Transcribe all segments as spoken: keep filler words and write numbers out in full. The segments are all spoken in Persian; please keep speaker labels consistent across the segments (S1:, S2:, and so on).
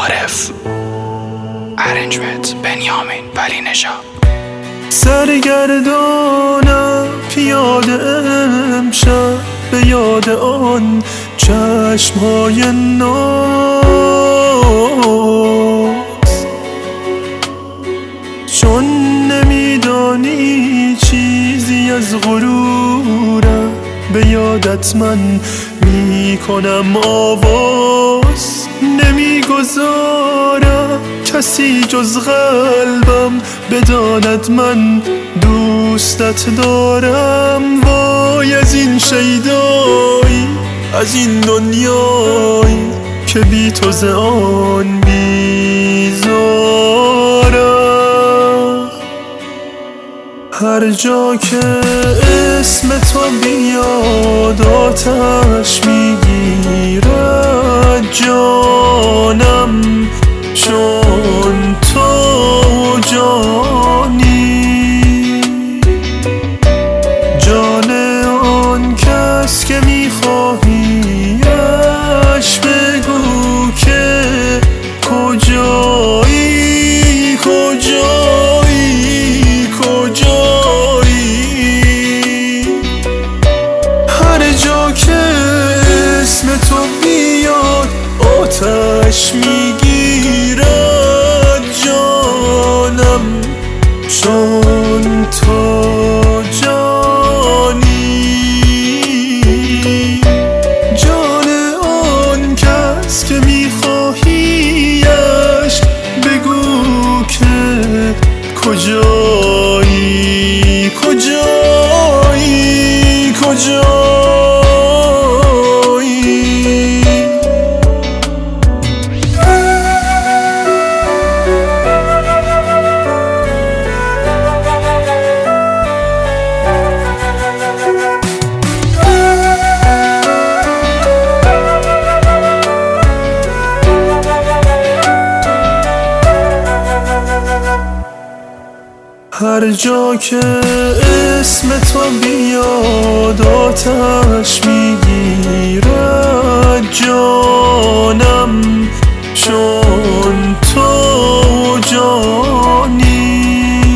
S1: عارف. ارنجمنت بنیامین ولی نژاد.
S2: سرگردانم پیاده امشب به یاد آن چشمهای ناز، چون نمیدانی چیزی از غرورم به یادت من میکنم آواز. نمیگذارم کسی جز قلبم بداند من دوستت دارم. وای از این شیدایی، از این دنیایی که بی تو ز آن بیزارم. هر جا که اسم تو بیاد آتش میگیرد جانم، چون تو جانی. جان آن کس که میخواهیش بگو که کجایی، کجایی، کجایی. هر جا که اسم تو بیاد آتش میگیرد جانم، چون تو جانی. جان آن کس که میخواهیش بگو که کجایی، کجایی، کجایی. هر جا که اسم تو بیاد آتش میگیرد جانم، چون تو جانی.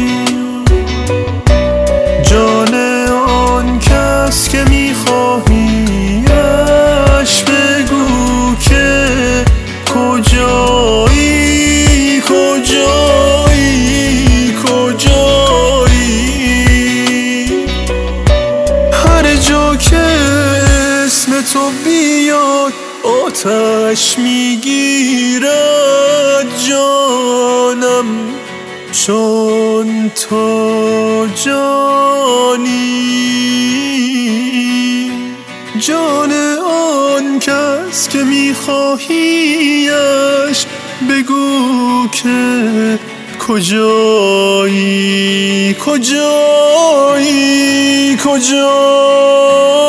S2: جان آن کس که میخواهیش بگو که کجایی، کجایی، کجایی. هر جا که اسم تو بیاد آتش میگیرد جانم، چون تو جانی. جان آن کس که میخواهیش بگو که کجایی، کجایی، کجایی.